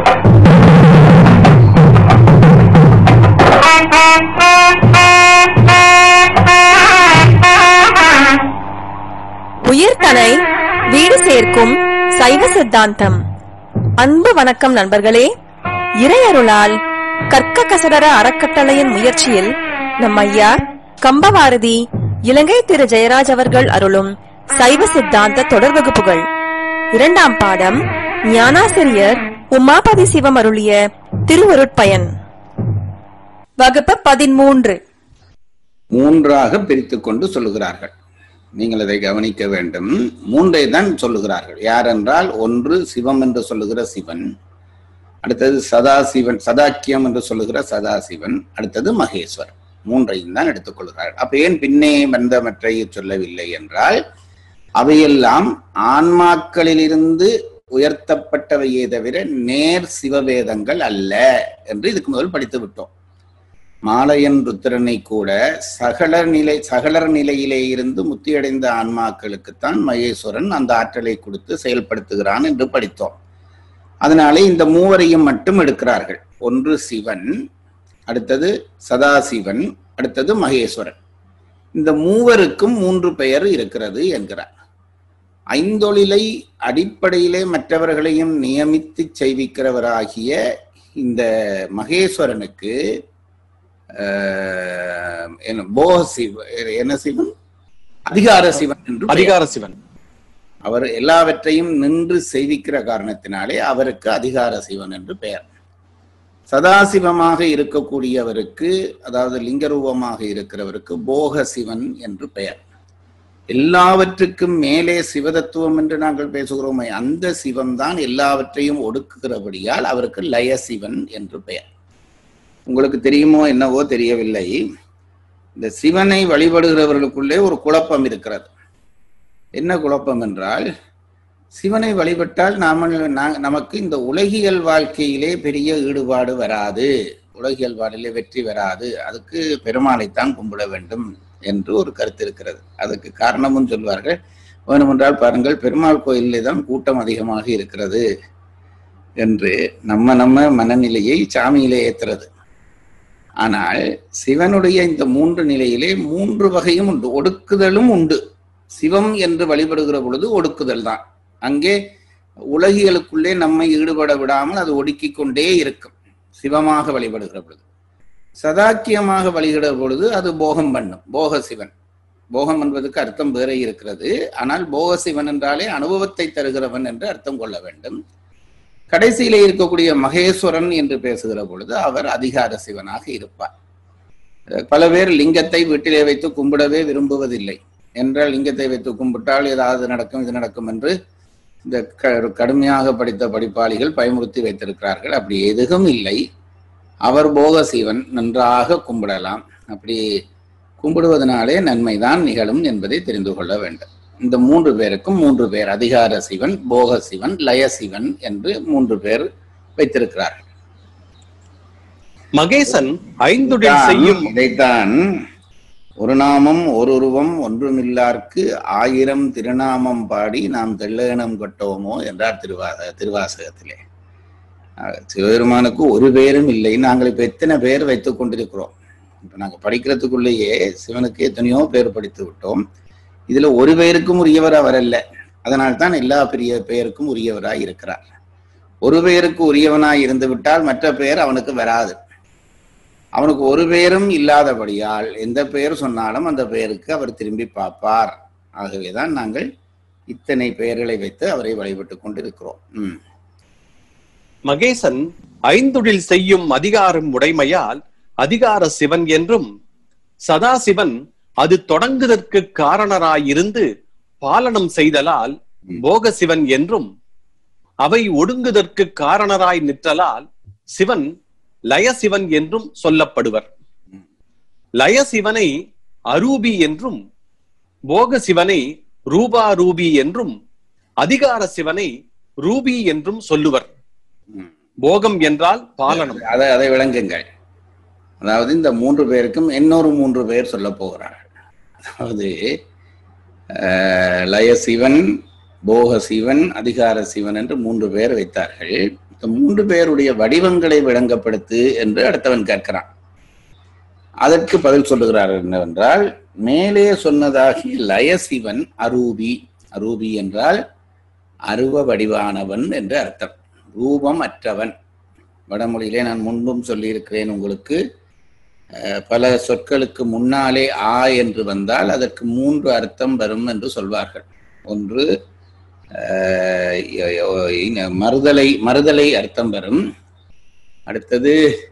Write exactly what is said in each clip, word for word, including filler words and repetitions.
உயிர்தனை வீடு சேர்க்கும் சைவ சித்தாந்தம். அன்பு வணக்கம் நண்பர்களே. இறையருளால் கற்க கசடர அறக்கட்டளையின் முயற்சியில் நம் ஐயா கம்பவாரதி இலங்கை திரு ஜெயராஜ் அவர்கள் அருளும் சைவ சித்தாந்த தொடர் வகுப்புகள் இரண்டாம் பாடம் ஞானாசிரியர் உமாபதி சிவம் அருளிய திருவருட்பயன். வகுப்பு பதிமூன்று. மூன்றாக பிரித்துக் கொண்டு சொல்லுகிறார்கள். நீங்கள் அதை கவனிக்க வேண்டும். மூன்றை தான் சொல்லுகிறார்கள். யார் என்றால், ஒன்று சிவம் என்று சொல்லுகிற சிவன், அடுத்தது சதாசிவன், சதாக்கியம் என்று சொல்லுகிற சதாசிவன், அடுத்தது மகேஸ்வர். மூன்றையும் தான் எடுத்துக்கொள்கிறார்கள். அப்ப ஏன் பின்னே வந்த மற்றை சொல்லவில்லை என்றால், அவையெல்லாம் ஆன்மாக்களிலிருந்து உயர்த்தப்பட்டவையே தவிர நேர் சிவவேதங்கள் அல்ல என்று இதுக்கு முதல் படித்து விட்டோம். மாலையன் ருத்திரனை கூட சகலர் நிலை சகலர் நிலையிலே இருந்து முத்தியடைந்த ஆன்மாக்களுக்குத்தான் மகேஸ்வரன் அந்த ஆற்றலை கொடுத்து செயல்படுத்துகிறான் என்று படித்தோம். அதனாலே இந்த மூவரையும் மட்டும் எடுக்கிறார்கள். ஒன்று சிவன், அடுத்தது சதாசிவன், அடுத்தது மகேஸ்வரன். இந்த மூவருக்கும் மூன்று பெயர் இருக்கிறது என்கிறார். ஐந்தொழிலை அடிப்படையிலே மற்றவர்களையும் நியமித்து செய்விக்கிறவராகிய இந்த மகேஸ்வரனுக்கு போக சிவன், என்ன சிவன், அதிகார சிவன் என்று அதிகார சிவன். அவர் எல்லாவற்றையும் நின்று செய்விக்கிற காரணத்தினாலே அவருக்கு அதிகார சிவன் என்று பெயர். சதாசிவமாக இருக்கக்கூடியவருக்கு, அதாவது லிங்கரூபமாக இருக்கிறவருக்கு போக சிவன் என்று பெயர். எல்லாவற்றுக்கும் மேலே சிவதத்துவம் என்று நாங்கள் பேசுகிறோமே, அந்த சிவம் தான் எல்லாவற்றையும் ஒடுக்குகிறபடியால் அவருக்கு லயசிவன் என்று பெயர். உங்களுக்கு தெரியுமோ என்னவோ தெரியவில்லை, இந்த சிவனை வழிபடுகிறவர்களுக்குள்ளே ஒரு குழப்பம் இருக்கிறது. என்ன குழப்பம் என்றால், சிவனை வழிபட்டால் நாம நமக்கு இந்த உலகியல் வாழ்க்கையிலே பெரிய ஈடுபாடு வராது, உலகியல் வாழ்க்கையிலே வெற்றி வராது, அதுக்கு பெருமாளைத்தான் கும்பிட வேண்டும் என்று ஒரு கருத்து இருக்கிறது. அதுக்கு காரணமும் சொல்வார்கள். வேணுமென்றால் பாருங்கள், பெருமாள் கோயிலே தான் கூட்டம் அதிகமாக இருக்கிறது என்று நம்ம நம்ம மனநிலையை சாமியிலே ஏற்றுறது. ஆனால் சிவனுடைய இந்த மூன்று நிலையிலே மூன்று வகையும் உண்டு, ஒடுக்குதலும் உண்டு. சிவம் என்று வழிபடுகிற பொழுது ஒடுக்குதல் தான். அங்கே உலகியலுக்குள்ளே நம்மை ஈடுபட விடாமல் அது ஒடுக்கி கொண்டே இருக்கும். சிவமாக வழிபடுகிற பொழுது, சதாக்கியமாக வழிபடுகிற பொழுது அது போகம் பண்ணும், போக சிவன். போகம் என்பதற்கு அர்த்தம் வேற இருக்கிறது. ஆனால் போக சிவன் என்றாலே அனுபவத்தை தருகிறவன் என்று அர்த்தம் கொள்ள வேண்டும். கடைசியிலே இருக்கக்கூடிய மகேஸ்வரன் என்று பேசுகிற பொழுது அவர் அதிகார சிவனாக இருப்பார். பல பேர் லிங்கத்தை வீட்டிலே வைத்து கும்பிடவே விரும்புவதில்லை. என்றால் லிங்கத்தை வைத்து கும்பிட்டால் ஏதாவது நடக்கும், இது நடக்கும் என்று இந்த கடுமையாக படித்த படிப்பாளிகள் பயமுறுத்தி வைத்திருக்கிறார்கள். அப்படி எதுவும் இல்லை. அவர் போக சிவன், நன்றாக கும்பிடலாம். அப்படி கும்பிடுவதனாலே நன்மைதான் நிகழும் என்பதை தெரிந்து கொள்ள வேண்டும். இந்த மூன்று பேருக்கும் மூன்று பேர், அதிகார சிவன், போக சிவன், லயசிவன் என்று மூன்று பேர் வைத்திருக்கிறார்கள். மகேசன் ஐந்துடன் செய்யும் இதைத்தான் ஒரு நாமம் ஒரு உருவம் ஒன்றுமில்லார்க்கு ஆயிரம் திருநாமம் பாடி நாம் தெள்ளேனம் கட்டோமோ என்றார் திருவாச திருவாசகத்திலே. சிவபெருமானுக்கு ஒரு பேரும் இல்லை. நாங்கள் இப்ப எத்தனை பேர் வைத்துக் கொண்டிருக்கிறோம். இப்ப நாங்கள் படிக்கிறதுக்குள்ளேயே சிவனுக்கு எத்தனையோ பேர் படித்து விட்டோம். இதுல ஒரு பெயருக்கும் உரியவர் அவர் அல்ல. அதனால்தான் எல்லா பெரிய பெயருக்கும் உரியவராய் இருக்கிறார். ஒரு பெயருக்கு உரியவனாய் இருந்து விட்டால் மற்ற பெயர் அவனுக்கு வராது. அவனுக்கு ஒரு பெயரும் இல்லாதபடியால் எந்த பெயர் சொன்னாலும் அந்த பெயருக்கு அவர் திரும்பி பார்ப்பார். ஆகவேதான் நாங்கள் இத்தனை பெயர்களை வைத்து அவரை வழிபட்டு கொண்டிருக்கிறோம். உம் மகேசன் ஐந்துடில் செய்யும் அதிகாரம் உடைமையால் அதிகார சிவன் என்றும், சதாசிவன் அது தொடங்குதற்கு காரணராயிருந்து பாலனம் செய்தலால் போக சிவன் என்றும், அவை ஒடுங்குதற்கு காரணராய் நிற்றலால் சிவன் லயசிவன் என்றும் சொல்லப்படுவர். லயசிவனை அரூபி என்றும், போக சிவனை ரூபாரூபி என்றும், அதிகார சிவனை ரூபி என்றும் சொல்லுவர். போகம் என்றால் பாலனம். அதை அதை விளங்குங்கள். அதாவது இந்த மூன்று பேருக்கும் இன்னொரு மூன்று பேர் சொல்ல போகிறார்கள். அதாவது லயசிவன், போக சிவன், அதிகார சிவன் என்று மூன்று பேர் வைத்தார்கள். இந்த மூன்று பேருடைய வடிவங்களை விளங்கப்படுத்து என்று அடுத்தவன் கேட்கிறான். அதற்கு பதில் சொல்லுகிறார் என்னவென்றால், மேலே சொன்னதாகி லயசிவன் அரூபி. அரூபி என்றால் அருவ வடிவானவன் என்று அர்த்தம். ரூபம் அற்றவன். வடமொழியிலே நான் முன்பும் சொல்லியிருக்கிறேன் உங்களுக்கு, பல சொற்களுக்கு முன்னாலே ஆ என்று வந்தால் அதற்கு மூன்று அர்த்தம் வரும் என்று சொல்வார்கள். ஒன்று மறுதலை மறுதலை அர்த்தம் வரும். அடுத்தது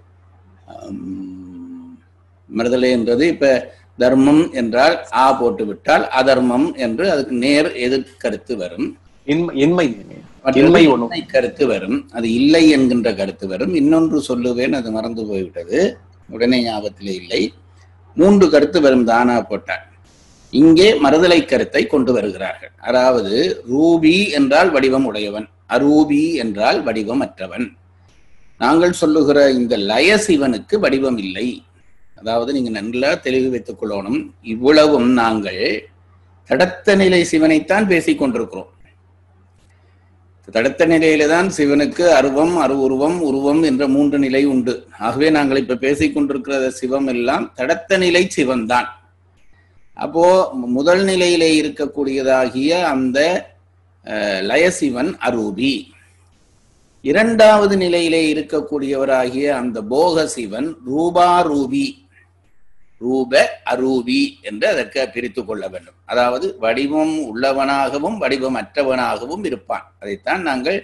மறுதலை என்றது இப்ப தர்மம் என்றால் ஆ போட்டு விட்டால் அதர்மம் என்று அதுக்கு நேர் எதிர்கருத்து வரும். இன்மை கருத்து வரும். அது இல்லை என்கின்ற கருத்து வரும். இன்னொன்று சொல்லுவேன், அது மறந்து போய்விட்டது, உடனே ஞாபகத்திலே இல்லை. மூன்று கருத்து வரும் தானா போட்டார். இங்கே மறுதலை கருத்தை கொண்டு வருகிறார்கள். அதாவது ரூபி என்றால் வடிவம் உடையவன், அரூபி என்றால் வடிவம் அற்றவன். நாங்கள் சொல்லுகிற இந்த லயசிவனுக்கு வடிவம் இல்லை. அதாவது நீங்க நல்லா தெளிவு வைத்துக் கொள்ளணும், இவ்வளவும் நாங்கள் தடத்த நிலை சிவனைத்தான் பேசிக் கொண்டிருக்கிறோம். தடத்த நிலையில தான் சிவனுக்கு அருவம், அரு உருவம், உருவம் என்ற மூன்று நிலை உண்டு. ஆகவே நாங்கள் இப்ப பேசிக் கொண்டிருக்கிற சிவம் எல்லாம் தடத்த நிலை சிவன் தான். அப்போ முதல் நிலையிலே இருக்கக்கூடியதாகிய அந்த லயசிவன் அரூபி, இரண்டாவது நிலையிலே இருக்கக்கூடியவராகிய அந்த போக சிவன் ரூபாரூபி, ரூப அரூபி என்று அதற்கு பிரித்து கொள்ள வேண்டும். அதாவது வடிவம் உள்ளவனாகவும் வடிவம் அற்றவனாகவும் இருப்பான். அதைத்தான் நாங்கள்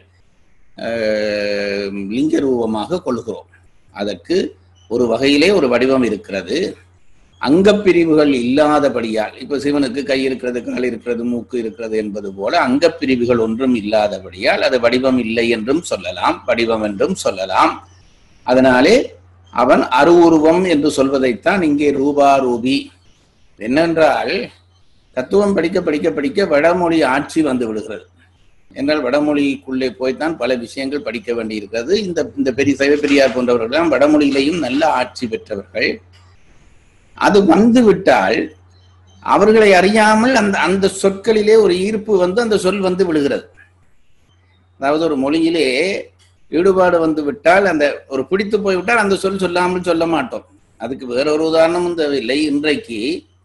லிங்க ரூபமாக கொள்கிறோம். அதற்கு ஒரு வகையிலே ஒரு வடிவம் இருக்கிறது. அங்கப்பிரிவுகள் இல்லாதபடியால், இப்ப சிவனுக்கு கை இருக்கிறது, கால் இருக்கிறது, மூக்கு இருக்கிறது என்பது போல அங்கப்பிரிவுகள் ஒன்றும் இல்லாதபடியால் அது வடிவம் இல்லை என்றும் சொல்லலாம், வடிவம் என்றும் சொல்லலாம். அதனாலே அவன் அருவுருவம் என்று சொல்வதைத்தான் இங்கே ரூபாரூபி. என்னென்றால் தத்துவம் படிக்க படிக்க படிக்க வடமொழி ஆட்சி வந்து விடுகிறது. என்றால் வடமொழிக்குள்ளே போய்த்தான் பல விஷயங்கள் படிக்க வேண்டி இருக்கிறது. இந்த இந்த பெரிய சைவப்பெரியார் போன்றவர்கள் வடமொழியிலையும் நல்ல ஆட்சி பெற்றவர்கள். அது வந்து விட்டால் அவர்களை அறியாமல் அந்த அந்த சொற்களிலே ஒரு ஈர்ப்பு வந்து அந்த சொல் வந்து விடுகிறது. அதாவது ஒரு மொழியிலே ஈடுபாடு வந்து விட்டால், அந்த ஒரு பிடித்து போய்விட்டால் அந்த சொல் சொல்லாமல் சொல்ல மாட்டோம். அதுக்கு வேற ஒரு உதாரணமும் தேவையில்லை. இன்றைக்கு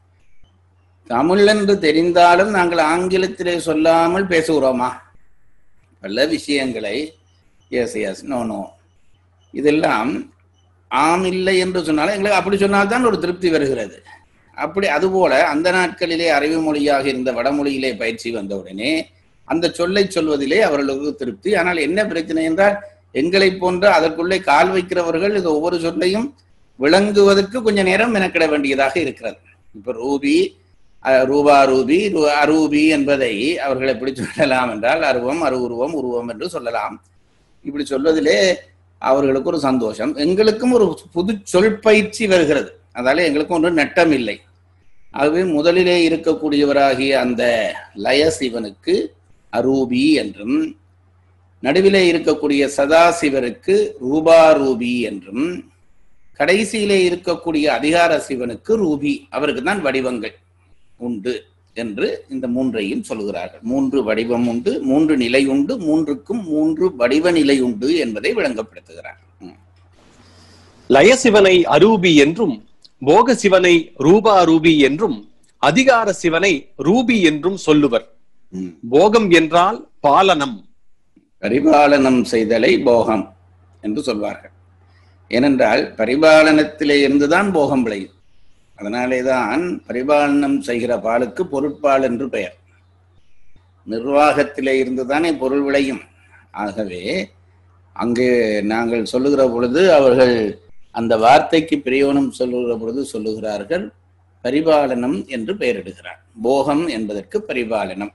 தமிழ் என்று தெரிந்தாலும் நாங்கள் ஆங்கிலத்திலே சொல்லாமல் பேசுகிறோமா? பல விஷயங்களை எஸ் எஸ் நோ நோ இதெல்லாம் ஆம் இல்லை என்று சொன்னாலும் எங்களுக்கு அப்படி சொன்னால்தான் ஒரு திருப்தி வருகிறது. அப்படி அதுபோல அந்த நாட்களிலே அறிவு மொழியாக இருந்த வடமொழியிலே பயிற்சி வந்தவுடனே அந்த சொல்லை சொல்வதிலே அவர்களுக்கு திருப்தி. ஆனால் என்ன பிரச்சனை என்றால், எங்களை போன்ற அதற்குள்ளே கால் வைக்கிறவர்கள் இது ஒவ்வொரு சொல்லையும் விளங்குவதற்கு கொஞ்ச நேரம் மெனக்கிட வேண்டியதாக இருக்கிறது. இப்ப ரூபி, ரூபா ரூபி, அரூபி என்பதை அவர்கள் எப்படி சொல்லலாம் என்றால் அருவம், அருவுருவம், உருவம் என்று சொல்லலாம். இப்படி சொல்வதிலே அவர்களுக்கு ஒரு சந்தோஷம், எங்களுக்கும் ஒரு புது சொல் பயிற்சி வருகிறது. அதால எங்களுக்கும் ஒன்று நட்டம் இல்லை. ஆகவே முதலிலே இருக்கக்கூடியவராகிய அந்த லயசிவனுக்கு அரூபி என்றும், நடுவிலே இருக்கக்கூடிய சதாசிவருக்கு ரூபாரூபி என்றும், கடைசியிலே இருக்கக்கூடிய அதிகார சிவனுக்கு ரூபி, அவருக்கு தான் வடிவங்கள் உண்டு என்று இந்த மூன்றையும் சொல்கிறார்கள். மூன்று வடிவம் உண்டு, மூன்று நிலை உண்டு, மூன்றுக்கும் மூன்று வடிவ நிலை உண்டு என்பதை விளங்கப்படுத்துகிறார். லயசிவனை அரூபி என்றும், போக சிவனை ரூபாரூபி என்றும், அதிகார சிவனை ரூபி என்றும் சொல்லுவர். போகம் என்றால் பாலனம், பரிபாலனம் செய்தலை போகம் என்று சொல்வார்கள். ஏனென்றால் பரிபாலனத்திலே இருந்துதான் போகம் விளையும். அதனாலேதான் பரிபாலனம் செய்கிற பாலுக்கு பொருட்பால் என்று பெயர். நிர்வாகத்திலே இருந்துதானே பொருள் விளையும். ஆகவே அங்கே நாங்கள் சொல்லுகிற பொழுது அவர்கள் அந்த வார்த்தைக்கு பிரயோகம் சொல்லுகிற பொழுது சொல்லுகிறார்கள் பரிபாலனம் என்று பெயரிடுகிறார். போகம் என்பதற்கு பரிபாலனம்.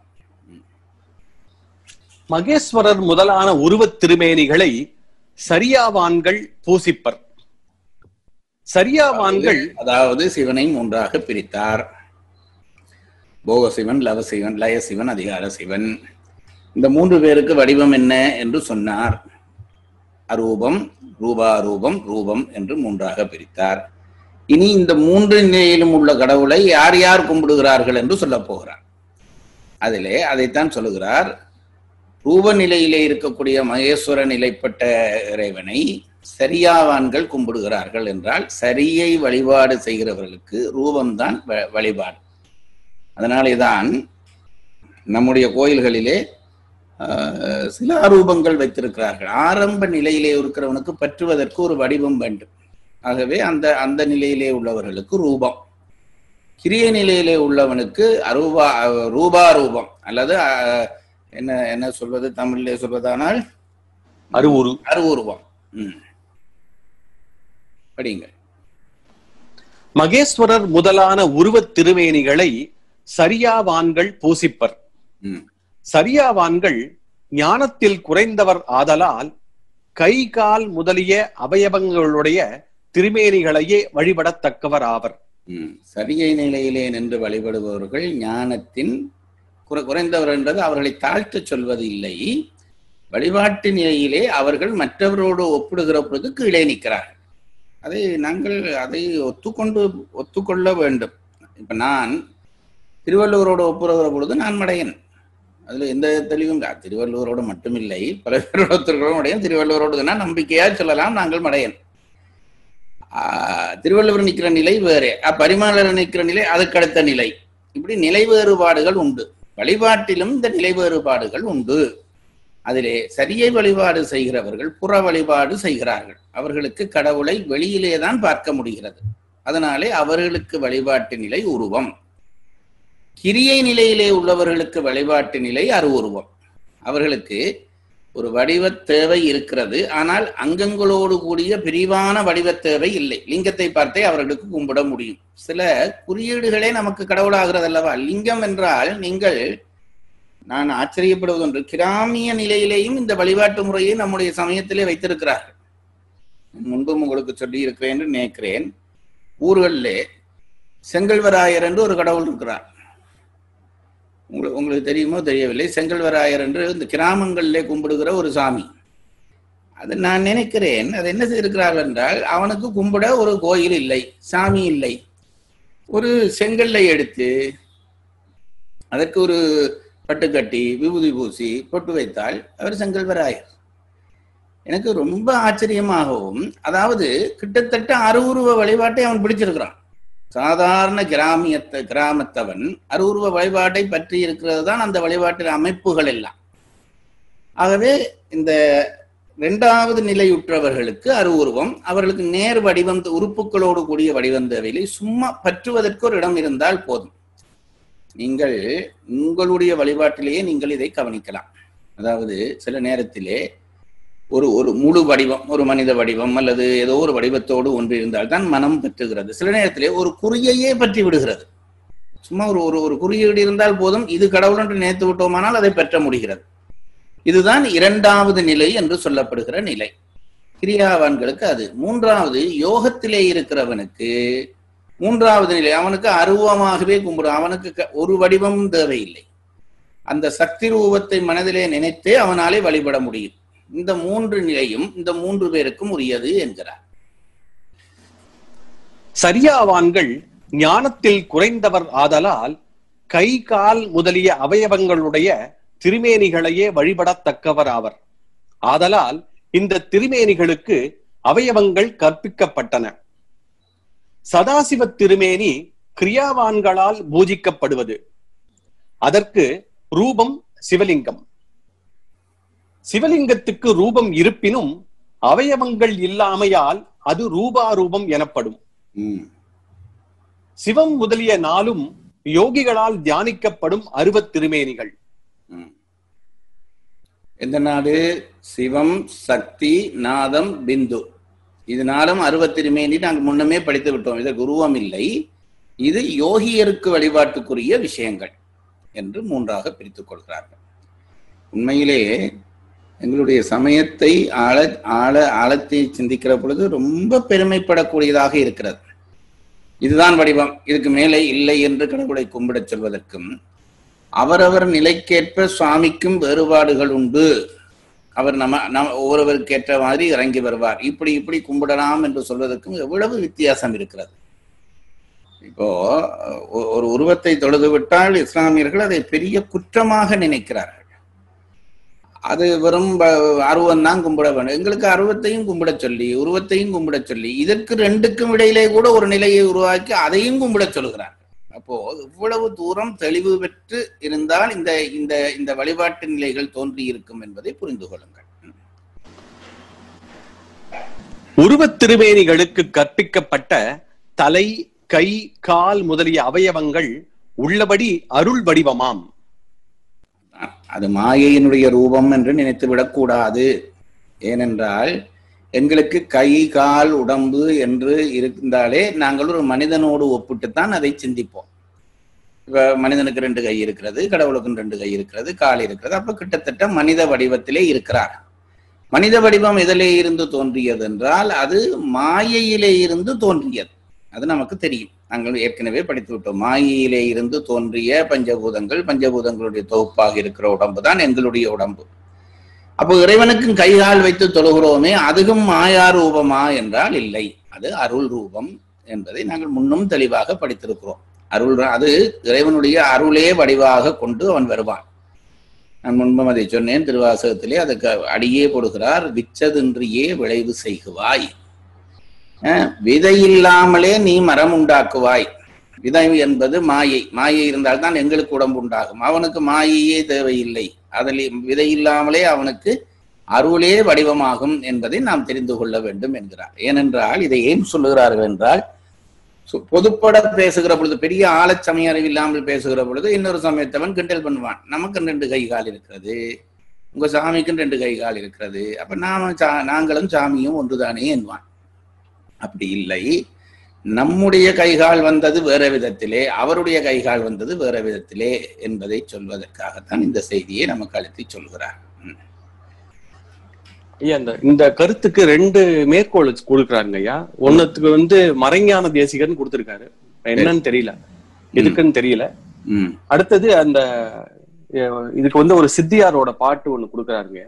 மகேஸ்வரர் முதலான உருவத் திருமேனிகளை சரியாவான்கள் பூசிப்பர். சரியாவான்கள் அதாவது சிவனை மூன்றாக பிரித்தார். போகசிவன், லவசிவன், லயசிவன், அதிகார சிவன். இந்த மூன்று பேருக்கு வடிவம் என்ன என்று சொன்னார். அரூபம், ரூபாரூபம், ரூபம் என்று மூன்றாக பிரித்தார். இனி இந்த மூன்று நிலையிலும் உள்ள கடவுளை யார் யார் கும்பிடுகிறார்கள் என்று சொல்ல போகிறார். அதிலே அதைத்தான் சொல்லுகிறார். ரூப நிலையிலே இருக்கக்கூடிய மகேஸ்வர நிலைப்பட்ட இறைவனை சரியாவான்கள் கும்பிடுகிறார்கள் என்றால் சரியை வழிபாடு செய்கிறவர்களுக்கு ரூபம்தான் வழிபாடு. அதனாலேதான் நம்முடைய கோயில்களிலே சிலாரூபங்கள் வைத்திருக்கிறார்கள். ஆரம்ப நிலையிலே இருக்கிறவனுக்கு பற்றுவதற்கு ஒரு வடிவம் வேண்டும். ஆகவே அந்த அந்த நிலையிலே உள்ளவர்களுக்கு ரூபம், கிரிய நிலையிலே உள்ளவனுக்கு அரூபா ரூபாரூபம் அல்லது என்ன என்ன சொல்வது தமிழிலே சொல்வதானால் அருவுரு அருவுருவம். உம் படிங்க. மகேஸ்வரர் முதலான உருவத் திருமேனிகளை சரியாவான்கள் பூசிப்பர். சரியாவான்கள் ஞானத்தில் குறைந்தவர் ஆதலால் கை கால் முதலிய அவயவங்களுடைய திருமேனிகளையே வழிபடத்தக்கவர் ஆவர். சரியை நிலையிலே நின்று வழிபடுபவர்கள் ஞானத்தின் குறை குறைந்தவர் என்றது அவர்களை தாழ்த்த சொல்வது இல்லை. வழிபாட்டு நிலையிலே அவர்கள் மற்றவரோடு ஒப்பிடுகிற பொழுது கீழே நிற்கிறார்கள். அதை நாங்கள் அதை ஒத்துக்கொண்டு ஒத்துக்கொள்ள வேண்டும். இப்ப நான் திருவள்ளுவரோடு ஒப்புறுகிற பொழுது நான் மடையன், அதுல எந்த தெளிவும் திருவள்ளுவரோடு மட்டுமில்லை, பல பேரோட திருவள்ளுவரோடு நம்பிக்கையா சொல்லலாம் நாங்கள் மடையன். ஆஹ் திருவள்ளுவர் நிற்கிற நிலை வேறே, பரிமாளர் நிற்கிற நிலை அதுக்கடுத்த நிலை. இப்படி நிலை வேறுபாடுகள் உண்டு. வழிபாட்டிலும் இந்த நிலை வேறுபாடுகள் உண்டு. அதிலே சரியை வழிபாடு செய்கிறவர்கள் புற வழிபாடு செய்கிறார்கள். அவர்களுக்கு கடவுளை வெளியிலே தான் பார்க்க முடிகிறது. அதனாலே அவர்களுக்கு வழிபாட்டு நிலை உருவம். கிரியை நிலையிலே உள்ளவர்களுக்கு வழிபாட்டு நிலை அருவுருவம். அவர்களுக்கு ஒரு வடிவ தேவை இருக்கிறது, ஆனால் அங்கங்களோடு கூடிய பிரிவான வடிவ தேவை இல்லை. லிங்கத்தை பார்த்தே அவர்களுக்கு கும்பிட முடியும். சில குறியீடுகளே நமக்கு கடவுளாகிறது அல்லவா. லிங்கம் என்றால் நீங்கள் நான் ஆச்சரியப்படுவது ஒன்று, கிராமிய நிலையிலேயும் இந்த வழிபாட்டு முறையை நம்முடைய சமயத்திலே வைத்திருக்கிறார்கள். முன்பும் உங்களுக்கு சொல்லி இருக்கிறேன் என்று நினைக்கிறேன். ஊர்களிலே செங்கல்வராயர் என்று ஒரு கடவுள் இருக்கிறார். உங்களுக்கு உங்களுக்கு தெரியுமோ தெரியவில்லை. செங்கல்வராயர் என்று இந்த கிராமங்களிலே கும்பிடுகிற ஒரு சாமி. அது நான் நினைக்கிறேன் அது என்ன செய்திருக்கிறார்கள் என்றால், அவனுக்கு கும்பிட ஒரு கோயில் இல்லை, சாமி இல்லை. ஒரு செங்கல்லை எடுத்து அதற்கு ஒரு பட்டு கட்டி விபூதி பூசி பொட்டு வைத்தால் அவர் செங்கல்வராயர். எனக்கு ரொம்ப ஆச்சரியமாகவும், அதாவது கிட்டத்தட்ட அருவுருவ வழிபாட்டை அவன் பிடிச்சிருக்கிறான். சாதாரண கிராமியத்தை கிராமத்தவன் அருவுருவ வழிபாட்டை பற்றி இருக்கிறது தான் அந்த வழிபாட்டின் அமைப்புகள் எல்லாம். ஆகவே இந்த இரண்டாவது நிலையுற்றவர்களுக்கு அருவுருவம், அவர்களுக்கு நேர் வடிவம் உறுப்புகளோடு கூடிய வடிவம் தேவையில்லை. சும்மா பற்றுவதற்கு ஒரு இடம் இருந்தால் போதும். நீங்கள் உங்களுடைய வழிபாட்டிலேயே நீங்கள் இதை கவனிக்கலாம். அதாவது சில நேரத்திலே ஒரு ஒரு முழு வடிவம், ஒரு மனித வடிவம் அல்லது ஏதோ ஒரு வடிவத்தோடு ஒன்று இருந்தால் தான் மனம் பற்றுகிறது. சில நேரத்திலே ஒரு குறியையே பற்றி விடுகிறது. சும்மா ஒரு ஒரு குறியீடு இருந்தால் போதும், இது கடவுள் என்று நினைத்து விட்டோமானால் அதை பெற்ற முடிகிறது. இதுதான் இரண்டாவது நிலை என்று சொல்லப்படுகிற நிலை. கிரியாவான்களுக்கு அது. மூன்றாவது யோகத்திலே இருக்கிறவனுக்கு மூன்றாவது நிலை, அவனுக்கு அருவமாகவே கும்பிடும். அவனுக்கு ஒரு வடிவம் தேவையில்லை. அந்த சக்தி ரூபத்தை மனதிலே நினைத்தே அவனாலே வழிபட முடியும். இந்த மூன்று நிலையும் இந்த மூன்று பேருக்கும் உரியது என்கிறார். சரியாவான்கள் ஞானத்தில் குறைந்தவர் ஆதலால் கை கால் முதலிய அவயவங்களுடைய திருமேனிகளையே வழிபடத்தக்கவர் ஆவர். ஆதலால் இந்த திருமேனிகளுக்கு அவயவங்கள் கற்பிக்கப்பட்டன. சதாசிவ திருமேனி கிரியாவான்களால் பூஜிக்கப்படுவது. அதற்கு ரூபம் சிவலிங்கம். சிவலிங்கத்துக்கு ரூபம் இருப்பினும் அவயவங்கள் இல்லாமையால் அது ரூபாரூபம் எனப்படும். சிவம் முதலிய நாளும் யோகிகளால் தியானிக்கப்படும் அருவத் திருமேனிகள். எந்த நாடு? சிவம், சக்தி, நாதம், பிந்து. இதனாலும் அருவத்திருமேனி நாங்கள் முன்னமே படித்து விட்டோம். இதற்கு உருவம் இல்லை. இது யோகியருக்கு வழிபாட்டுக்குரிய விஷயங்கள் என்று மூன்றாக பிரித்துக் கொள்கிறார்கள். உண்மையிலே எங்களுடைய சமயத்தை ஆழ ஆழ ஆழத்தை சிந்திக்கிற பொழுது ரொம்ப பெருமைப்படக்கூடியதாக இருக்கிறது. இதுதான் வடிவம், இதுக்கு மேலே இல்லை என்று கடவுளை கும்பிடச் சொல்வதற்கும், அவரவர் நிலைக்கேற்ப சுவாமிக்கும் வேறுபாடுகள் உண்டு. அவர் நம்ம நம் ஒவ்வொருவருக்கு ஏற்ற மாதிரி இறங்கி வருவார், இப்படி இப்படி கும்பிடலாம் என்று சொல்வதற்கும் எவ்வளவு வித்தியாசம் இருக்கிறது. இப்போ ஒரு உருவத்தை தொழுது விட்டால் இஸ்லாமியர்கள் அதை பெரிய குற்றமாக நினைக்கிறார்கள். அது வெறும் அருவம் தான் கும்பிட வேண்டும். எங்களுக்கு அருவத்தையும் கும்பிட சொல்லி உருவத்தையும் கும்பிட சொல்லி இதற்கு ரெண்டுக்கும் இடையிலே கூட ஒரு நிலையை உருவாக்கி அதையும் கும்பிட சொல்கிறார். அப்போ இவ்வளவு தூரம் தெளிவு பெற்று இருந்தால் இந்த இந்த இந்த வழிபாட்டு நிலைகள் தோன்றி இருக்கும் என்பதை புரிந்து கொள்ளுங்கள். உருவத் திருமேனிகளுக்கு கற்பிக்கப்பட்ட தலை, கை, கால் முதலிய அவயவங்கள் உள்ளபடி அருள் வடிவமாம். அது மாயையினுடைய ரூபம் என்று நினைத்து விடக்கூடாது. ஏனென்றால் எங்களுக்கு கை, கால், உடம்பு என்று இருந்தாலே நாங்கள் ஒரு மனிதனோடு ஒப்பிட்டுத்தான் அதை சிந்திப்போம். இப்ப மனிதனுக்கு ரெண்டு கை இருக்கிறது, கடவுளுக்கு ரெண்டு கை இருக்கிறது, கால் இருக்கிறது. அப்ப கிட்டத்தட்ட மனித வடிவத்திலே இருக்கிறார். மனித வடிவம் எதிலே இருந்து தோன்றியது என்றால் அது மாயையிலே இருந்து தோன்றியது. அது நமக்கு தெரியும். நாங்கள் ஏற்கனவே படித்து விட்டோம். மாயையிலே இருந்து தோன்றிய பஞ்சபூதங்கள், பஞ்சபூதங்களுடைய தொகுப்பாக இருக்கிற உடம்பு தான் எங்களுடைய உடம்பு. அப்போ இறைவனுக்கும் கைகால் வைத்து தொழுகிறோமே, அதுவும் மாயா ரூபமா என்றால் இல்லை, அது அருள் ரூபம் என்பதை நாங்கள் முன்னும் தெளிவாக படித்திருக்கிறோம். அருள் அது இறைவனுடைய அருளே வடிவாக கொண்டு அவன் வருவான். நான் முன்பும் அதை சொன்னேன். திருவாசகத்திலே அதுக்கு அடியே போடுகிறார், விச்சதின்றியே விளைவு செய்குவாய், விதை இல்லாமலே நீ மரம் உண்டாக்குவாய். விதை என்பது மாயை. மாயை இருந்தால்தான் எங்களுக்கு உடம்பு உண்டாகும். அவனுக்கு மாயையே தேவையில்லை. அதில் விதை இல்லாமலே அவனுக்கு அருளே வடிவமாகும் என்பதை நாம் தெரிந்து கொள்ள வேண்டும் என்கிறார். ஏனென்றால் இதை ஏன் சொல்லுகிறார்கள் என்றால், பொதுப்பட பேசுகிற பொழுது, பெரிய ஆழச்சமய அறிவு இல்லாமல் பேசுகிற பொழுது இன்னொரு சமயத்தவன் கிண்டல் பண்ணுவான். நமக்கு ரெண்டு கை கால் இருக்கிறது, உங்க சாமிக்கும் ரெண்டு கை கால் இருக்கிறது, அப்ப நாம நாங்களும் சாமியும் ஒன்றுதானே என்பான். அப்படி இல்லை. நம்முடைய கைகால் வந்தது வேற விதத்திலே, அவருடைய கைகால் வந்தது வேற விதத்திலே என்பதை சொல்வதற்காகத்தான் இந்த செய்தியை நமக்கு அழுத்தி சொல்கிறார். ஐயா, இந்த இந்த கருத்துக்கு ரெண்டு மேற்கோள் கொடுக்குறாங்க ஐயா. ஒன்னுக்கு வந்து மறைஞான தேசிகன் கொடுத்திருக்காரு, என்னன்னு தெரியல, எதுக்குன்னு தெரியல. அடுத்தது அந்த இதுக்கு வந்து ஒரு சித்தியாரோட பாட்டு ஒண்ணு கொடுக்குறாருங்க.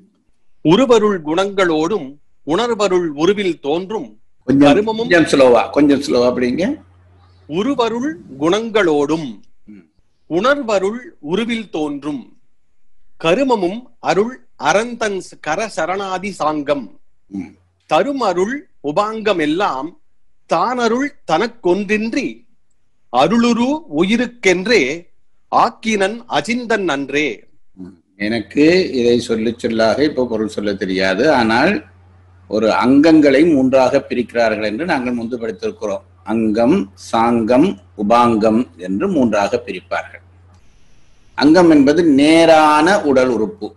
உருவருள் குணங்களோடும் உணர்வருள் உருவில் தோன்றும் கொஞ்சம் ஸ்லோவா கொஞ்சம் ஸ்லோவா அப்படிங்க. உருவருள் குணங்களோடும் உணர்வருள் உருவில் தோன்றும் கருமமும் அருள் அறந்தன் கர சரணாதி சாங்கம் தரும் அருள் உபாங்கம் எல்லாம் தானருள் தனக்கொன்றின்றி அருளுரு உயிருக்கென்றே ஆக்கினன் அஜிந்தன் அன்றே. எனக்கு இதை சொல்லி சொல்லாக இப்ப பொருள் சொல்ல தெரியாது. ஆனால் ஒரு அங்கங்களை மூன்றாக பிரிக்கிறார்கள் என்று நாங்கள் முன்பு படித்திருக்கிறோம். அங்கம், சாங்கம், உபாங்கம் என்று மூன்றாக பிரிப்பார்கள். அங்கம் என்பது நேரான உடல் உறுப்பு.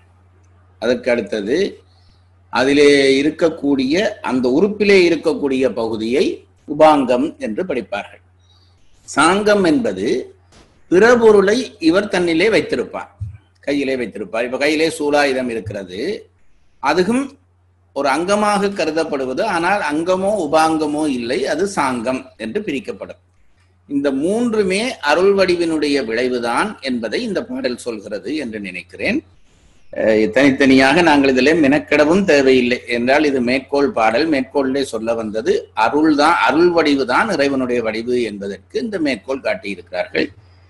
அதற்கு அடுத்தது அதிலே இருக்கக்கூடிய அந்த உறுப்பிலே இருக்கக்கூடிய பகுதியை உபாங்கம் என்று படிப்பார்கள். சாங்கம் என்பது பிறபொருளை இவர் தன்னிலே வைத்திருப்பார், கையிலே வைத்திருப்பார். இப்ப கையிலே சூலாயுதம் இருக்கிறது, அதுவும் ஒரு அங்கமாக கருதப்படுவது. ஆனால் அங்கமோ உபாங்கமோ இல்லை, அது சாங்கம் என்று பிரிக்கப்படும். இந்த மூன்றுமே அருள் வடிவினுடைய விளைவுதான் என்பதை இந்த பாடல் சொல்கிறது என்று நினைக்கிறேன். தனித்தனியாக நாங்கள் இதிலே மெனக்கெடவும் தேவையில்லை. என்றால் இது மேற்கோள் பாடல். மேற்கோளிலே சொல்ல வந்தது அருள் தான், அருள் வடிவு தான் இறைவனுடைய வடிவு என்பதற்கு இந்த மேற்கோள் காட்டியிருக்கிறார்கள்.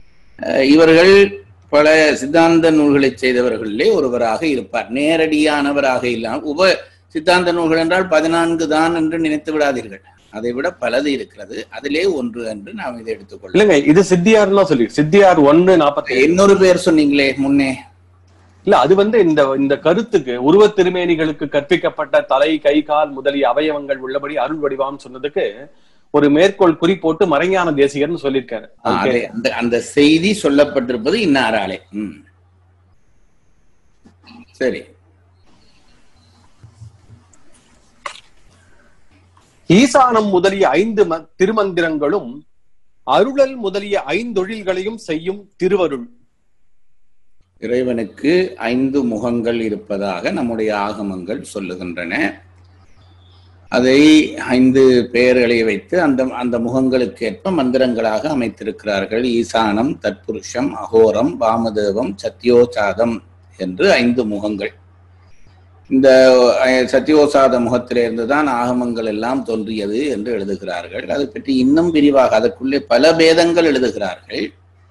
இவர்கள் பல சித்தாந்த நூல்களை செய்தவர்களிலே ஒருவராக இருப்பார். நேரடியானவராக இல்லாமல் உப சித்தாந்த நூல்கள் என்றால் பதினான்கு தான் என்று நினைத்து விடாதீர்கள். அதை விட பலது இருக்கிறது. அதிலே ஒன்று என்று நாம் இதை எடுத்துக்கொள்ள. இது சித்தியார் சொல்லி சித்தியார் ஒன்று நாற்பத்தி இன்னொரு பேர் சொன்னீங்களே முன்னே. இல்ல, அது வந்து இந்த இந்த கருத்துக்கு உருவ திருமேனிகளுக்கு கற்பிக்கப்பட்ட தலை, கை, கால் முதலிய அவயவங்கள் உள்ளபடி அருள் வடிவாம் சொன்னதுக்கு ஒரு மேற்கோள் குறி போட்டு மறைஞான தேசிகர்னு சொல்லியிருக்காரு. அந்த அந்த செய்தி சொல்லப்பட்டிருப்பது இன்னாராலே. உம் சரி. ஈசானம் முதலிய ஐந்து திருமந்திரங்களும் அருளல் முதலிய ஐந்தொழில்களையும் செய்யும் திருவருள். இறைவனுக்கு ஐந்து முகங்கள் இருப்பதாக நம்முடைய ஆகமங்கள் சொல்லுகின்றன. அதை ஐந்து பெயர்களை வைத்து அந்த அந்த முகங்களுக்கு ஏற்ப மந்திரங்களாக அமைத்திருக்கிறார்கள். ஈசானம், தத்புருஷம், அகோரம், வாமதேவம், சத்யோசாதம் என்று ஐந்து முகங்கள். இந்த சத்யோசாத முகத்திலிருந்து தான் ஆகமங்கள் எல்லாம் தோன்றியது என்று எழுதுகிறார்கள். அதை பற்றி இன்னும் விரிவாக அதற்குள்ளே பல பேதங்கள் எழுதுகிறார்கள்.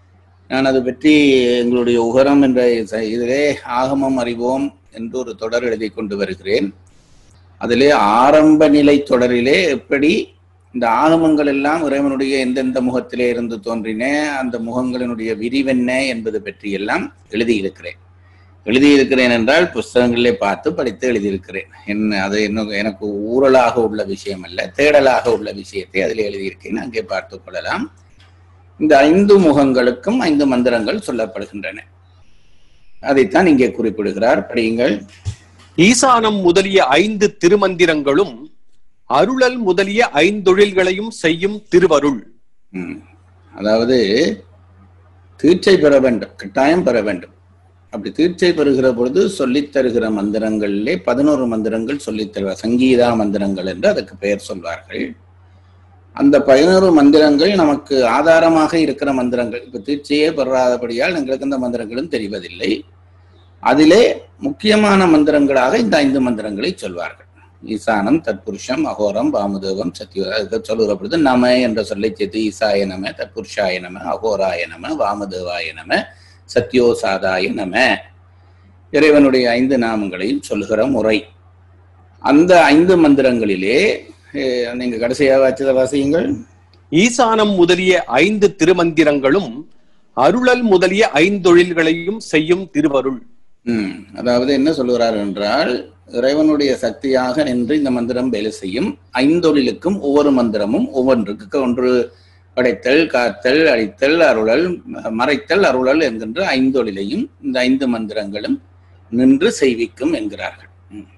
நான் அது பற்றி எங்களுடைய உகரம் என்ற இதிலே ஆகமம் அறிவோம் என்று ஒரு தொடர் எழுதி கொண்டு வருகிறேன். அதிலே ஆரம்ப நிலை தொடரிலே எப்படி இந்த ஆகமங்கள் எல்லாம் இறைவனுடைய எந்தெந்த முகத்திலே இருந்து தோன்றின, அந்த முகங்களினுடைய விரிவென்ன என்பது பற்றி எல்லாம் எழுதியிருக்கிறேன். எழுதியிருக்கிறேன் என்றால் புஸ்தகங்களிலே பார்த்து படித்து எழுதியிருக்கிறேன். என்ன அது இன்னும் எனக்கு ஊரலாக உள்ள விஷயம் அல்ல, தேடலாக உள்ள விஷயத்தை அதில் எழுதியிருக்கேன். அங்கே பார்த்து கொள்ளலாம். இந்த ஐந்து முகங்களுக்கும் ஐந்து மந்திரங்கள் சொல்லப்படுகின்றன. அதைத்தான் இங்கே குறிப்பிடுகிறார். படியுங்கள். ஈசானம் முதலிய ஐந்து திருமந்திரங்களும் அருளல் முதலிய ஐந்தொழில்களையும் செய்யும் திருவருள். உம் அதாவது தீட்சை பெற வேண்டும், கட்டாயம் பெற வேண்டும். அப்படி தீட்சை பெறுகிற பொழுது சொல்லித் தருகிற மந்திரங்களிலே பதினோரு மந்திரங்கள் சொல்லித் தருவார். சங்கீதா மந்திரங்கள் என்று அதுக்கு பெயர் சொல்வார்கள். அந்த பதினோரு மந்திரங்கள் நமக்கு ஆதாரமாக இருக்கிற மந்திரங்கள். இப்ப தீட்சையே பெறாதபடியால் எங்களுக்கு அந்த மந்திரங்களும் தெரிவதில்லை. அதிலே முக்கியமான மந்திரங்களாக இந்த ஐந்து மந்திரங்களை சொல்வார்கள். ஈசானம், தத்புருஷம், அகோரம், வாமதேவம், சத்தியோ. அதுக்கு சொல்லுகிற பொழுது நம என்ற சொல்லை சேர்த்து ஈசாய நம, தத்புருஷாய நம, அகோராய நம, வாமதேவாய நம, சத்யோசாதாய நம, இறைவனுடைய ஐந்து நாமங்களையும் சொல்லுகிற முறை. அந்த ஐந்து மந்திரங்களிலே நீங்க கடைசியாக வாச்சத வாசியுங்கள். ஈசானம் முதலிய ஐந்து திருமந்திரங்களும் அருளல் முதலிய ஐந்தொழில்களையும் செய்யும் திருவருள். உம் அதாவது என்ன சொல்லுகிறார் என்றால், இறைவனுடைய சக்தியாக நின்று இந்த மந்திரம் வேலை செய்யும். ஐந்தொழிலுக்கும் ஒவ்வொரு மந்திரமும் ஒவ்வொன்றுக்கு ஒன்று படைத்தல், காத்தல், அழித்தல், அருளல், மறைத்தல், அருளல் என்கின்ற ஐந்தொழிலையும் இந்த ஐந்து மந்திரங்களும் நின்று செய்விக்கும் என்கிறார்கள்.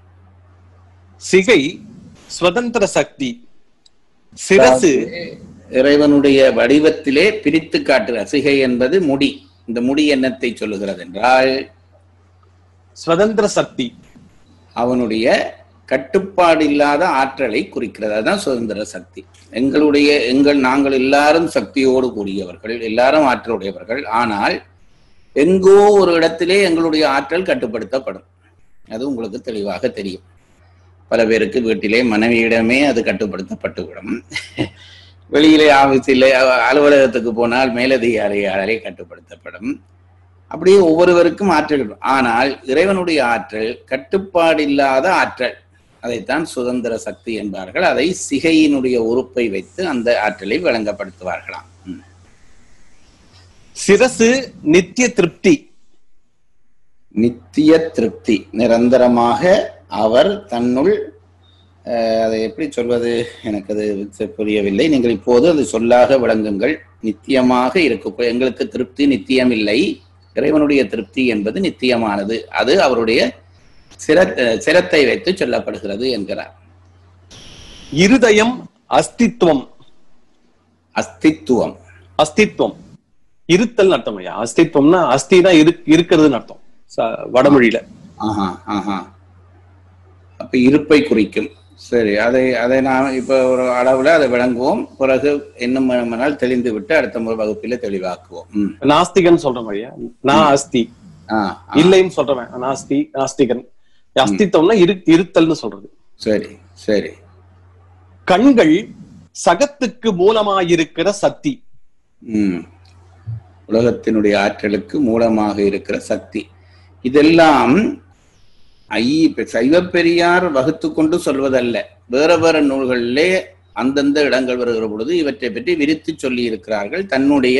சிகை சுதந்திர சக்தி. சிரசு இறைவனுடைய வடிவத்திலே பிரித்து காட்டுகிற சிகை என்பது முடி. இந்த முடி என்னத்தை சொல்லுகிறது என்றால் சுதந்திர சக்தி, அவனுடைய கட்டுப்பாடு இல்லாத ஆற்றலை குறிக்கிறது. அதுதான் சுதந்திர சக்தி. எங்களுடைய எங்கள் நாங்கள் எல்லாரும் சக்தியோடு கூடியவர்கள், எல்லாரும் ஆற்றலுடையவர்கள். ஆனால் எங்கோ ஒரு இடத்திலே எங்களுடைய ஆற்றல் கட்டுப்படுத்தப்படும். அது உங்களுக்கு தெளிவாக தெரியும். பல பேருக்கு வீட்டிலே மனைவியிடமே அது கட்டுப்படுத்தப்பட்டுவிடும். வெளியிலே ஆபீஸிலே அலுவலகத்துக்கு போனால் மேலதிகாரியாலே கட்டுப்படுத்தப்படும். அப்படியே ஒவ்வொருவருக்கும் ஆற்றல். ஆனால் இறைவனுடைய ஆற்றல் கட்டுப்பாடு இல்லாத ஆற்றல். அதைத்தான் சுதந்திர சக்தி என்பார்கள். அதை சிகையினுடைய உறுப்பை வைத்து அந்த ஆற்றலை விளங்கப்படுத்துவார்களாம். சிரசு நித்திய திருப்தி. நித்திய திருப்தி, நிரந்தரமாக அவர் தன்னுள், அதை எப்படி சொல்வது எனக்கு அது புரியவில்லை. நீங்கள் இப்போது அது சொல்லாக விளங்குங்கள். நித்தியமாக இருக்க எங்களுக்கு திருப்தி நித்தியம் இல்லை. இறைவனுடைய திருப்தி என்பது நித்தியமானது. அது அவருடைய சிர சிரத்தை வைத்து சொல்லப்படுகிறது என்கிறார். இருதயம் அஸ்தித்வம். அஸ்தித்வம் அஸ்தித்வம் இருத்தல் அர்த்தம் ஐயா. அஸ்தித்வம்னா அஸ்தி தான் இருக்கிறதுன்னு அர்த்தம் வடமொழியில. ஆஹா ஆஹா அப்ப இருப்பை குறிக்கும். சரி, அதை அதை நான் இப்ப ஒரு அளவுல அதை விளங்குவோம். பிறகு இன்னும் வேணுமானால் தெளிந்து விட்டு அடுத்த முறை வகுப்பில தெளிவாக்குவோம். நாஸ்திகன் சொல்றேன் ஐயா. நான் அஸ்தி இல்லைன்னு சொல்றேன். நாஸ்தி நாஸ்திகன். அஸ்தித்வம்னா இரு இருத்தல்னு சொல்றது. சரி சரி. கண்கள் சகத்துக்கு மூலமாயிருக்கிற சக்தி. உம் உலகத்தினுடைய ஆற்றலுக்கு மூலமாக இருக்கிற சக்தி. இதெல்லாம் ஐ சைவ பெரியார் வகுத்து கொண்டு சொல்வதல்ல. வேற வேற நூல்களிலே அந்தந்த இடங்கள் வருகிற பொழுது இவற்றை பற்றி விரித்து சொல்லி இருக்கிறார்கள். தன்னுடைய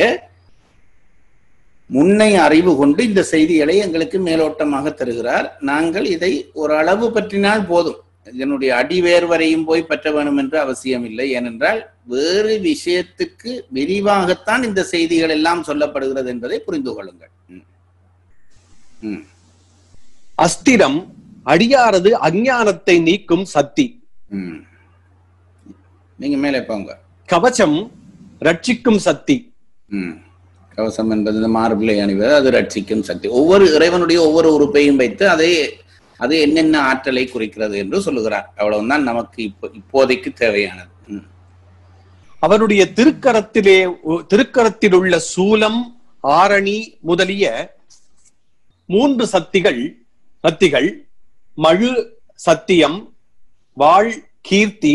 முன்னை அறிவு கொண்டு இந்த செய்திகளை எங்களுக்கு மேலோட்டமாக தருகிறார். நாங்கள் இதை ஒரு அளவு பற்றினால் போதும். இதனுடைய அடிவேர் வரையும் போய் பற்ற வேணும் என்று அவசியம் இல்லை. ஏனென்றால் வேறு விஷயத்துக்கு விரிவாகத்தான் இந்த செய்திகள் எல்லாம் சொல்லப்படுகிறது என்பதை புரிந்து கொள்ளுங்கள். உம் அஸ்திரம் அடியாரது அஞ்ஞானத்தை நீக்கும் சக்தி. உம் நீங்க மேலே போங்க. கவசம் ரட்சிக்கும் சக்தி. உம் கவசம் என்பது மார்பிளை அணிவது, அது ரட்சிக்கும் சக்தி. ஒவ்வொரு இறைவனுடைய ஒவ்வொரு உறுப்பையும் வைத்து அதை அது என்னென்ன ஆற்றலை குறிக்கிறது என்று சொல்லுகிறார். அவ்வளவுதான் நமக்கு இப்போ இப்போதைக்கு தேவையானது. அவருடைய திருக்கரத்திலே திருக்கரத்தில் உள்ள சூலம், ஆரணி முதலிய மூன்று சக்திகள் சக்திகள் மழு சத்தியம், வாழ் கீர்த்தி,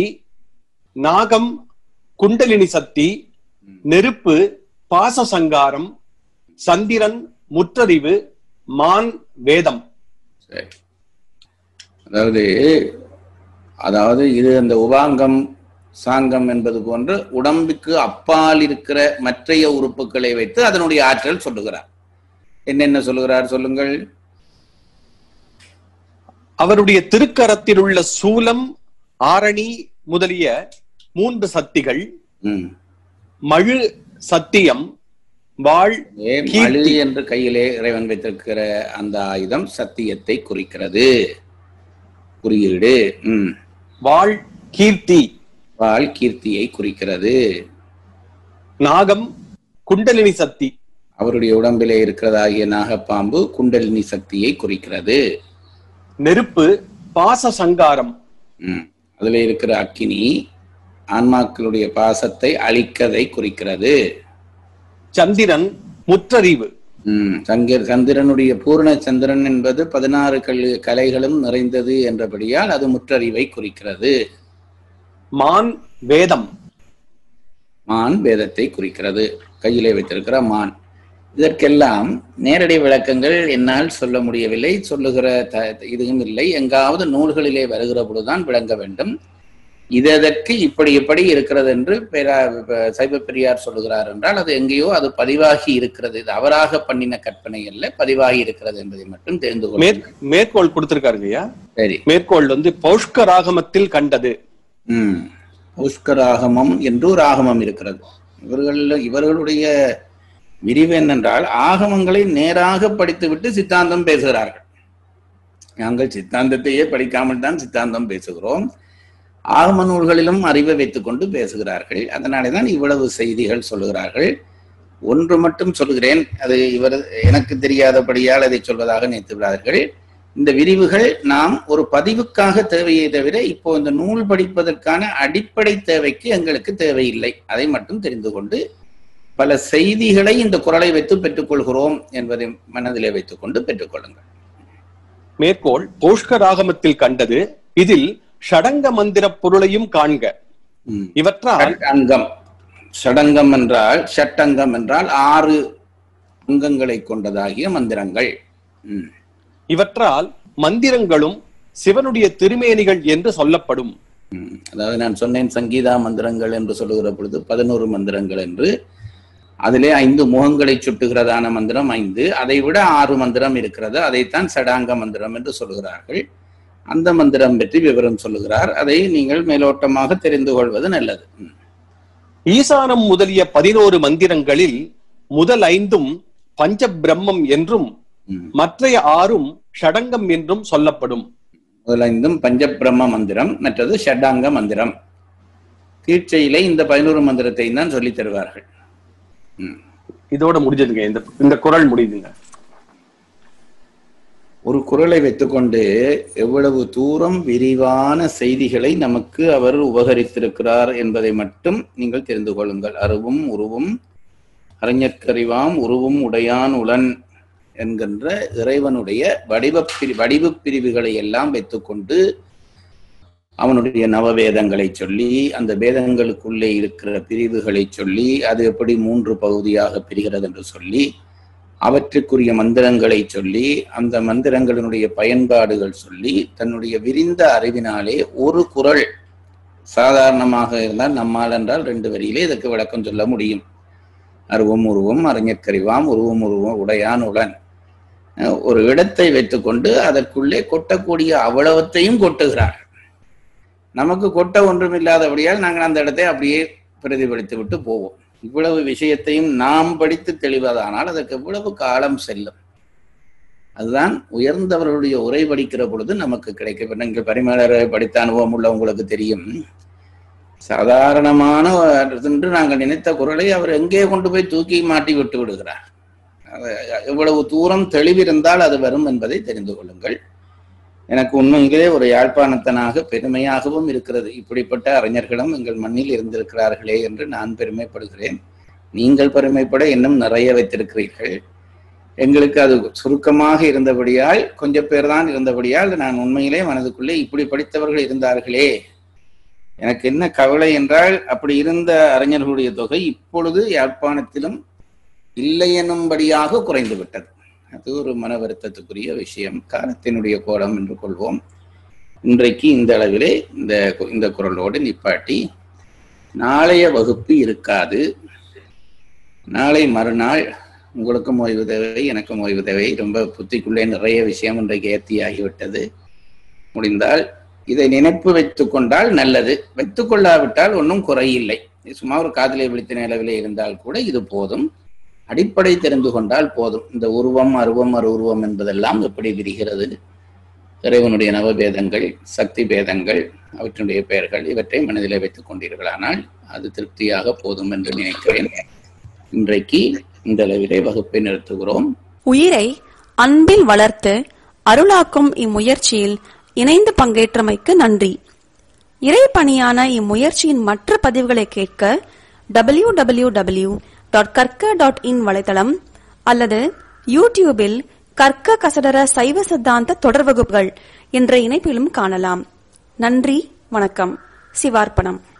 நாகம் குண்டலினி சக்தி, நெருப்பு பாச சங்காரம், சந்திரன் முற்றறிவு, மான் வேதம். சரி, அதாவது அதாவது இது அந்த உபாங்கம் சாங்கம் என்பது போன்று உடம்புக்கு அப்பால் இருக்கிற மற்றைய உறுப்புகளை வைத்து அதனுடைய ஆற்றல் சொல்லுகிறார். என்னென்ன சொல்லுகிறார் சொல்லுங்கள். அவருடைய திருக்கரத்தில் உள்ள சூலம், ஆரணி முதலிய மூன்று சக்திகள், மழு சத்தியம், வாழ் மழு என்று கையிலே இறைவன் வைத்திருக்கிற அந்த ஆயுதம் சத்தியத்தை குறிக்கிறது, குறியீடு. உம் வாழ் கீர்த்தி, வாழ் கீர்த்தியை குறிக்கிறது. நாகம் குண்டலினி சக்தி, அவருடைய உடம்பிலே இருக்கிறதாகிய நாகப்பாம்பு குண்டலினி சக்தியை குறிக்கிறது. நெருப்பு பாச சங்காரம், உம் அதுல இருக்கிற அக்கினி ஆன்மாக்களுடைய பாசத்தை அழிக்கதை குறிக்கிறது. சந்திரன் முற்றறிவு, உம் சங்கர் சந்திரனுடைய பூர்ண சந்திரன் என்பது பதினாறு கல் கலைகளும் நிறைந்தது என்றபடியால் அது முற்றறிவை குறிக்கிறது. மான் வேதம், மான் வேதத்தை குறிக்கிறது, கையிலே வைத்திருக்கிற மான். இதற்கெல்லாம் நேரடி விளக்கங்கள் என்னால் சொல்ல முடியவில்லை, சொல்லுகிற த இதுவும் இல்லை. எங்காவது நூல்களிலே வருகிற பொழுதுதான் விளங்க வேண்டும். இதற்கு இப்படி எப்படி இருக்கிறது என்று பேரா சைவ பெரியார் சொல்லுகிறார் என்றால் அது எங்கேயோ அது பதிவாகி இருக்கிறது, இது அவராக பண்ணின கற்பனை அல்ல, பதிவாகி இருக்கிறது என்பதை மட்டும் தெரிந்து கொள்ள. மேற்கோள் கொடுத்திருக்காருங்கய்யா. சரி, மேற்கோள் வந்து பௌஷ்கராகமத்தில் கண்டது. உம் பௌஷ்கராகமம் என்று ஒரு ஆகமம் இருக்கிறது. இவர்கள் இவர்களுடைய விரிவு என்னென்றால் ஆகமங்களை நேராக படித்துவிட்டு சித்தாந்தம் பேசுகிறார்கள். நாங்கள் சித்தாந்தத்தையே படிக்காமல் தான் சித்தாந்தம் பேசுகிறோம். ஆகம நூல்களிலும் அறிவை வைத்துக் கொண்டு பேசுகிறார்கள். அதனாலே தான் இவ்வளவு செய்திகள் சொல்லுகிறார்கள். ஒன்று மட்டும் சொல்கிறேன், அது இவர் எனக்கு தெரியாதபடியால் அதை சொல்வதாக நினைத்து விடார்கள். இந்த விரிவுகள் நாம் ஒரு பதிவுக்காக தேவையை தவிர இப்போ இந்த நூல் படிப்பதற்கான அடிப்படை தேவைக்கு எங்களுக்கு தேவையில்லை. அதை மட்டும் தெரிந்து கொண்டு பல செய்திகளை இந்த குறளை வைத்து பெற்றுக்கொள்கிறோம் என்பதை மனதிலே வைத்துக் கொண்டு பெற்றுக்கொள்ளுங்கள். மேற்கோள் பௌஷ்கராகமத்தில் கண்டது, இதில் ஷடங்க மந்திர பொருளையும் காண்க. இவற்றால் அங்கம், ஷடங்கம் என்றால் ஷட்டங்கம் என்றால் ஆறு அங்கங்களை கொண்டதாகிய மந்திரங்கள். இவற்றால் மந்திரங்களும் சிவனுடைய திருமேனிகள் என்று சொல்லப்படும். அதாவது நான் சொன்னேன் சங்கீதா மந்திரங்கள் என்று சொல்லுகிற பொழுது பதினோரு மந்திரங்கள் என்று, அதிலே ஐந்து முகங்களை சுட்டுகிறதான மந்திரம் ஐந்து, அதை விட ஆறு மந்திரம் இருக்கிறது, அதைத்தான் சடாங்க மந்திரம் என்று சொல்லுகிறார்கள். அந்த மந்திரம் பற்றி விவரம் சொல்லுகிறார். அதை நீங்கள் மேலோட்டமாக தெரிந்து கொள்வது நல்லது. ஈசானம் முதலிய பதினோரு மந்திரங்களில் முதல் ஐந்தும் பஞ்ச பிரம்மம் என்றும் மற்றைய ஆறும் ஷடங்கம் என்றும் சொல்லப்படும். முதல் ஐந்தும் பஞ்ச பிரம்ம மந்திரம், மற்றது ஷடாங்க மந்திரம். கீழ்ச்சையிலே இந்த பதினோரு மந்திரத்தை தான் சொல்லி தருவார்கள். இதோட முடிஞ்சதுங்க, இந்த இந்த குறள் முடியுதுங்க. ஒரு குறளை வைத்துக்கொண்டு எவ்வளவு தூரம் விரிவான செய்திகளை நமக்கு அவர் உபகரித்திருக்கிறார் என்பதை மட்டும் நீங்கள் தெரிந்து கொள்ளுங்கள். அருவும் உருவும் அறிஞர்க்கறிவாம் உருவும் உடையான் உளன் என்கின்ற இறைவனுடைய வடிவ பிரி வடிவு பிரிவுகளை எல்லாம் வைத்துக்கொண்டு அவனுடைய நவவேதங்களை சொல்லி அந்த வேதங்களுக்குள்ளே இருக்கிற பிரிவுகளை சொல்லி அது எப்படி மூன்று பகுதியாக பிரிகிறது என்று சொல்லி அவற்றுக்குரிய மந்திரங்களை சொல்லி அந்த மந்திரங்களினுடைய பயன்பாடுகள் சொல்லி தன்னுடைய விரிந்த அறிவினாலே ஒரு குறள், சாதாரணமாக இருந்தால் நம்மால் என்றால் ரெண்டு வரியிலே இதற்கு விளக்கம் சொல்ல முடியும். அருவும் உருவும் அறிஞர்க்கறிவாம் உருவும் உருவம் உடையான் உளன். ஒரு இடத்தை வைத்துக்கொண்டு அதற்குள்ளே கொட்டக்கூடிய அவ்வளவத்தையும் கொட்டுகிறார். நமக்கு கொட்ட ஒன்றும் இல்லாதபடியால் நாங்கள் அந்த இடத்தை அப்படியே பிரதிபலித்து விட்டு போவோம். இவ்வளவு விஷயத்தையும் நாம் படித்து தெளிவதானால் அதற்கு எவ்வளவு காலம் செல்லும். அதுதான் உயர்ந்தவர்களுடைய உரை படிக்கிற பொழுது நமக்கு கிடைக்க. நீங்கள் பரிமாளரை படித்த அனுபவம் உள்ள உங்களுக்கு தெரியும், சாதாரணமான என்று நாங்கள் நினைத்த குறளை அவர் எங்கே கொண்டு போய் தூக்கி மாட்டி விட்டு விடுகிறார். எவ்வளவு தூரம் தெளிவிருந்தால் அது வரும் என்பதை தெரிந்து கொள்ளுங்கள். எனக்கு உண்மையிலே ஒரு யாழ்ப்பாணத்தனாக பெருமையாகவும் இருக்கிறது. இப்படிப்பட்ட அறிஞர்களும் எங்கள் மண்ணில் இருந்திருக்கிறார்களே என்று நான் பெருமைப்படுகிறேன். நீங்கள் பெருமைப்பட இன்னும் நிறைய வைத்திருக்கிறீர்கள். எங்களுக்கு அது சுருக்கமாக இருந்தபடியால், கொஞ்சம் பேர் தான் இருந்தபடியால் நான் உண்மையிலே மனதுக்குள்ளே இப்படி படித்தவர்கள் இருந்தார்களே. எனக்கு என்ன கவலை என்றால் அப்படி இருந்த அறிஞர்களுடைய தொகை இப்பொழுது யாழ்ப்பாணத்திலும் இல்லை எனும்படியாக குறைந்து விட்டது. அது ஒரு மன வருத்தத்துக்குரிய விஷயம். காலத்தினுடைய கோலம் என்று கொள்வோம். இன்றைக்கு இந்த அளவிலே இந்த இந்த குரலோடு நிப்பாட்டி, நாளைய வகுப்பு இருக்காது. நாளை மறுநாள் உங்களுக்கும் ஓய்வு தேவை, எனக்கும் ஓய்வு தேவை. ரொம்ப புத்திக்குள்ளே நிறைய விஷயம் இன்றைக்கு ஏற்றியாகிவிட்டது. முடிந்தால் இதை நினைப்பு வைத்துக் கொண்டால் நல்லது. வைத்துக் கொள்ளாவிட்டால் ஒன்றும் குறையில்லை. சும்மா ஒரு காதலை விழித்த நிலவிலே இருந்தால் கூட இது போதும். அடிப்படை தெரிந்து கொண்டால் போதும். இந்த உருவம் அருவம் அரு உருவம் என்பதெல்லாம் எப்படி விரிகிறது, இறைவனுடைய நவபேதங்கள், சக்தி பேதங்கள், அவற்றினுடைய பெயர்கள், இவற்றை மனதிலே வைத்துக் கொண்டீர்களானால் அது திருப்தியாக போதும் என்று நினைக்கிறேன். இன்றைக்கு இந்த அளவிலே வகுப்பை நிறுத்துகிறோம். உயிரை அன்பில் வளர்த்து அருளாக்கும் இம்முயற்சியில் இணைந்து பங்கேற்றமைக்கு நன்றி. இறைப்பணியான இம்முயற்சியின் மற்ற பதிவுகளை கேட்க டபிள்யூ டபிள்யூ டபிள்யூ டாட் கற்க டாட் இன் வலைதளம் அல்லது யூடியூபில் கற்க கசடர சைவ சித்தாந்த தொடர் வகுப்புகள் என்ற இணைப்பிலும் காணலாம். நன்றி, வணக்கம். சிவார்ப்பணம்.